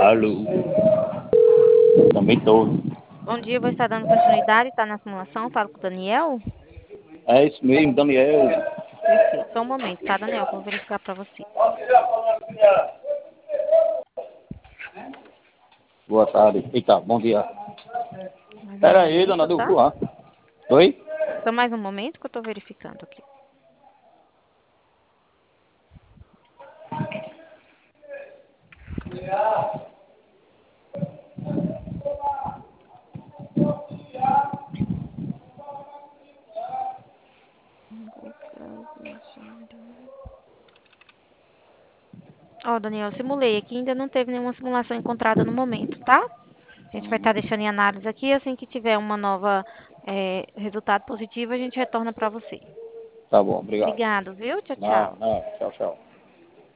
Alô, também tô. Bom dia, vou estar dando continuidade, está na simulação, falo com o Daniel. É isso mesmo, Daniel. Perfeito, só um momento, tá, Daniel, que eu vou verificar para você. Boa tarde. Eita, bom dia. Mais um Pera aí, momento, dona do tá? Juan. Oi? Só mais um momento que eu estou verificando aqui. Ó, Daniel, eu simulei aqui, ainda não teve nenhuma simulação encontrada no momento, tá? A gente vai estar deixando em análise aqui, assim que tiver uma nova resultado positivo, a gente retorna para você. Tá bom, obrigado. Obrigado, viu? Tchau, Não, tchau. não, tchau, tchau.